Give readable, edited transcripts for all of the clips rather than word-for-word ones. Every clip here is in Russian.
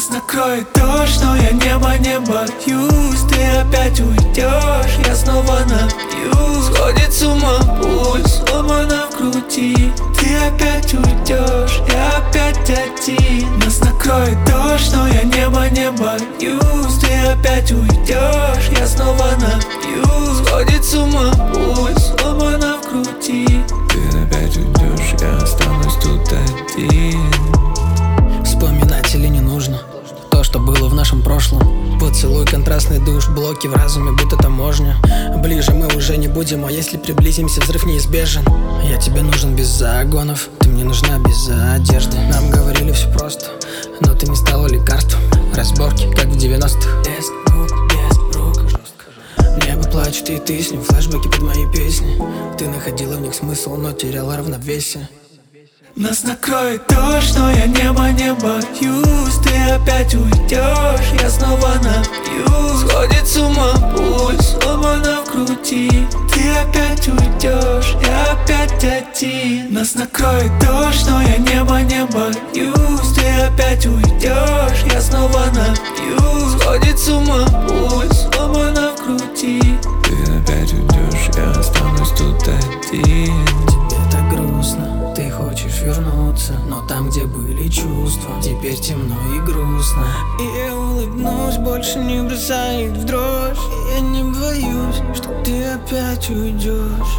Нас накроет дождь, но я небо не боюсь. Ты опять уйдешь, я снова напьюсь. Сходит с ума пульс, сломано в груди. Ты опять уйдешь, я опять один. Нас накроет дождь, но я небо не боюсь. Ты опять уйдешь, я снова напьюсь. Сходит с ума пульс, сломано в груди. Ты опять уйдешь, я останусь тут один. Вспоминать или не нужно то, что было в нашем прошлом. Поцелуй, контрастный душ, блоки в разуме, будто таможня. Ближе мы уже не будем, а если приблизимся, взрыв неизбежен. Я тебе нужен без загонов, ты мне нужна без одежды. Нам говорили все просто, но ты не стала лекарством. Разборки, как в 90-х. Без рук, жестко. Небо плачет, и ты с ним, флешбеки под мои песни. Ты находила в них смысл, но теряла равновесие. Нас накроет дождь, но я небо не боюсь. Ты опять уйдешь, я снова напьюсь. Сходит с ума пульс, сломано в груди. Ты опять уйдешь, я опять один. Нас накроет дождь, но я небо не боюсь. Ты опять уйдешь, я снова напьюсь. Сходит с ума пульс, сломано в груди. Ты опять уйдешь, я останусь тут один. Тебе так грустно, ты хочешь вернуться, но там, где были чувства, теперь темно и грустно. И я улыбнусь, больше не бросает в дрожь. И я не боюсь, что ты опять уйдешь.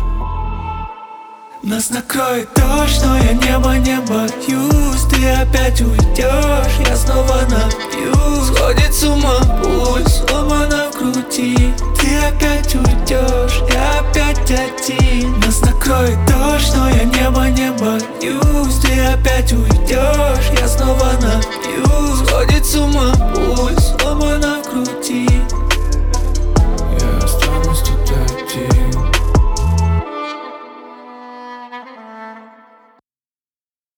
Нас накроет дождь, но я небо не боюсь. Ты опять уйдешь, я снова напьюсь. Сходит с ума пульс, сломано в груди. Ты опять уйдешь, я опять один. Нас накроет дождь, но я небо не боюсь. Ты опять уйдешь, я снова напьюсь. Сходит с ума пульс.